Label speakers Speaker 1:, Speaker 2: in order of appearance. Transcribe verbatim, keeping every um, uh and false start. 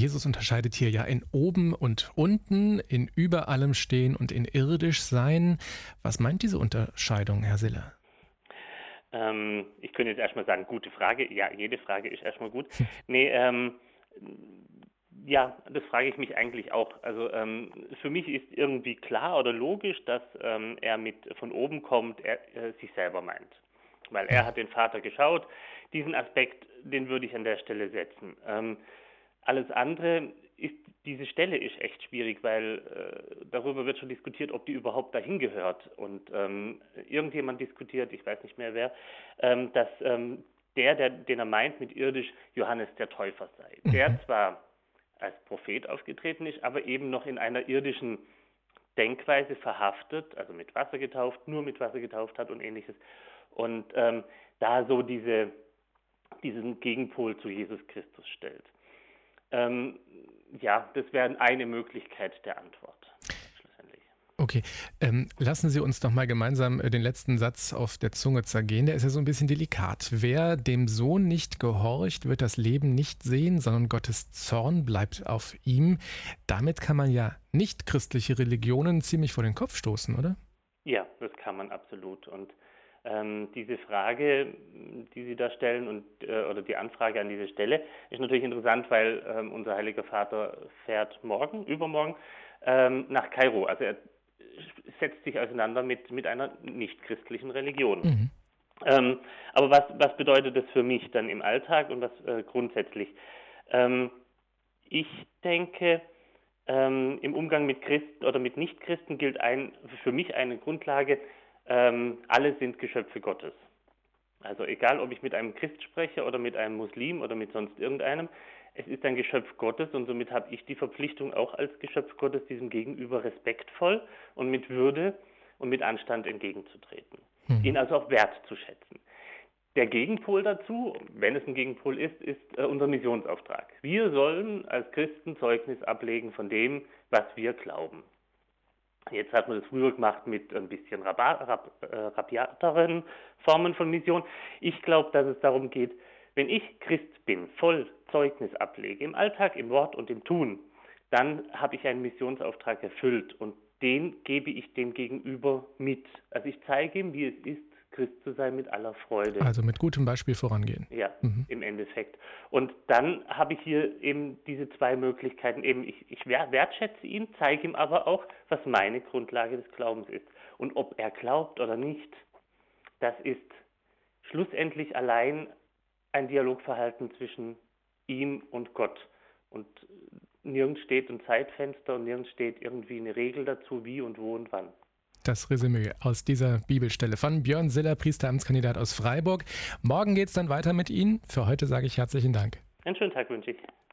Speaker 1: Jesus unterscheidet hier ja in oben und unten, in über allem stehen und in irdisch sein. Was meint diese Unterscheidung, Herr Siller?
Speaker 2: Ähm, ich könnte jetzt erstmal sagen, gute Frage. Ja, jede Frage ist erstmal gut. Nee, ähm, ja, das frage ich mich eigentlich auch. Also ähm, für mich ist irgendwie klar oder logisch, dass ähm, er mit von oben kommt, er äh, sich selber meint. Weil er hat den Vater geschaut. Diesen Aspekt, den würde ich an der Stelle setzen. Ähm, alles andere ist, diese Stelle ist echt schwierig, weil äh, darüber wird schon diskutiert, ob die überhaupt dahin gehört. Und ähm, irgendjemand diskutiert, ich weiß nicht mehr wer, ähm, dass ähm, der, der, den er meint mit irdisch, Johannes der Täufer sei. Der
Speaker 1: Mhm.
Speaker 2: zwar als Prophet aufgetreten ist, aber eben noch in einer irdischen Denkweise verhaftet, also mit Wasser getauft, nur mit Wasser getauft hat und ähnliches. Und ähm, da so diese, diesen Gegenpol zu Jesus Christus stellt. Ähm, ja, das wäre eine Möglichkeit der Antwort, schlussendlich.
Speaker 1: Okay, ähm, lassen Sie uns doch mal gemeinsam äh, den letzten Satz auf der Zunge zergehen. Der ist ja so ein bisschen delikat. Wer dem Sohn nicht gehorcht, wird das Leben nicht sehen, sondern Gottes Zorn bleibt auf ihm. Damit kann man ja nicht christliche Religionen ziemlich vor den Kopf stoßen, oder?
Speaker 2: Ja, das kann man absolut. Und ähm, diese Frage, die Sie da stellen und äh, oder die Anfrage an diese Stelle, ist natürlich interessant, weil ähm, unser Heiliger Vater fährt morgen, übermorgen ähm, nach Kairo. Also er setzt sich auseinander mit mit einer nichtchristlichen Religion.
Speaker 1: Mhm.
Speaker 2: Ähm, aber was was bedeutet das für mich dann im Alltag und was äh, grundsätzlich? Ähm, ich denke, ähm, im Umgang mit Christen oder mit Nichtchristen gilt ein, für mich eine Grundlage, ähm, alle sind Geschöpfe Gottes. Also egal, ob ich mit einem Christ spreche oder mit einem Muslim oder mit sonst irgendeinem, es ist ein Geschöpf Gottes und somit habe ich die Verpflichtung, auch als Geschöpf Gottes diesem Gegenüber respektvoll und mit Würde und mit Anstand entgegenzutreten. Ihn
Speaker 1: Mhm.
Speaker 2: also auch wertzuschätzen. Der Gegenpol dazu, wenn es ein Gegenpol ist, ist äh, unser Missionsauftrag. Wir sollen als Christen Zeugnis ablegen von dem, was wir glauben. Jetzt hat man das früher gemacht mit ein bisschen raba- rab, äh, rabiateren Formen von Mission. Ich glaube, dass es darum geht, wenn ich Christ bin, voll Zeugnis ablege, im Alltag, im Wort und im Tun, dann habe ich einen Missionsauftrag erfüllt und den gebe ich dem Gegenüber mit. Also ich zeige ihm, wie es ist, Christ zu sein mit aller Freude.
Speaker 1: Also mit gutem Beispiel vorangehen.
Speaker 2: Ja,
Speaker 1: Mhm.
Speaker 2: im Endeffekt. Und dann habe ich hier eben diese zwei Möglichkeiten. Eben ich, ich wer- wertschätze ihn, zeige ihm aber auch, was meine Grundlage des Glaubens ist. Und ob er glaubt oder nicht, das ist schlussendlich allein ein Dialogverhalten zwischen ihm und Gott. Und nirgends steht ein Zeitfenster und nirgends steht irgendwie eine Regel dazu, wie und wo und wann.
Speaker 1: Das Resümee aus dieser Bibelstelle von Björn Siller, Priesteramtskandidat aus Freiburg. Morgen geht's dann weiter mit Ihnen. Für heute sage ich herzlichen Dank.
Speaker 2: Einen schönen Tag wünsche ich.